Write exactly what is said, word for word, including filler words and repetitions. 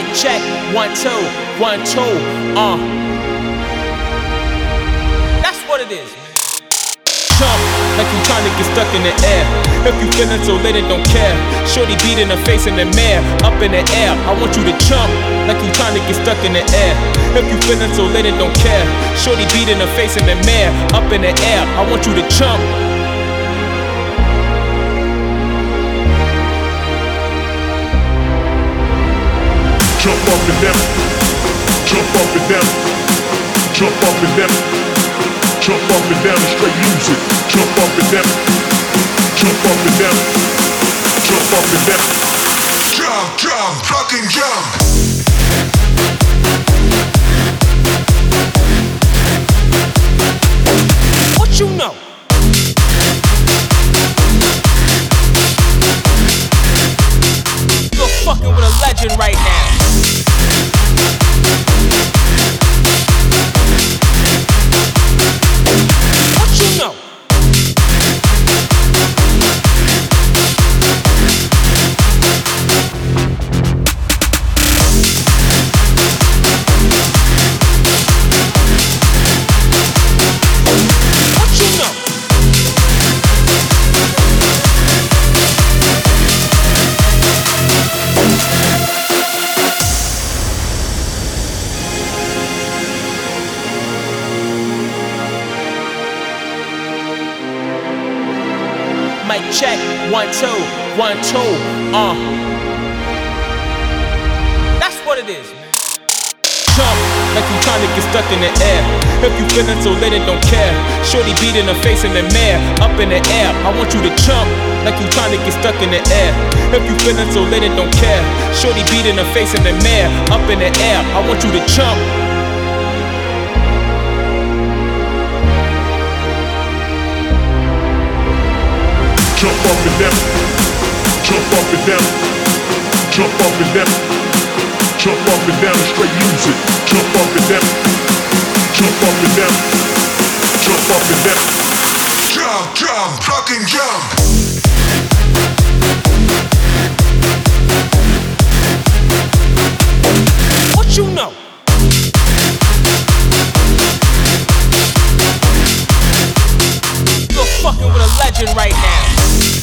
Mic check, one, two, one, two, uh. That's what it is. Jump like you trying to get stuck in the air. If you feeling so lit and don't care, shorty beat in the face in the mirror, up in the air. I want you to jump like you trying to get stuck in the air. If you feeling so lit and don't care, shorty beat in the face in the mirror, up in the air. I want you to jump. Jump up and down, jump up and down, jump up and down, jump up and down, straight music. Jump up and down, jump up and down, jump up and down. Jump, jump, fucking jump. What you know? You're fucking with a legend right now. What you know? What you know? Mic check, one, two, one, two, uh. That's what it is, man. Jump like you trying to get stuck in the air. If you feeling so lit and don't care, shorty beat in the face in the mirror, up in the air. I want you to jump like you trying to get stuck in the air. If you feeling so lit and don't care, shorty beat in the face in the mirror, up in the air. I want you to jump. Jump up and down, jump up and down, jump up and down, jump up and down, straight music. Jump up and down, jump up and down, jump up and down. Jump, jump, fucking jump. What you know? You're fucking with a legend right now.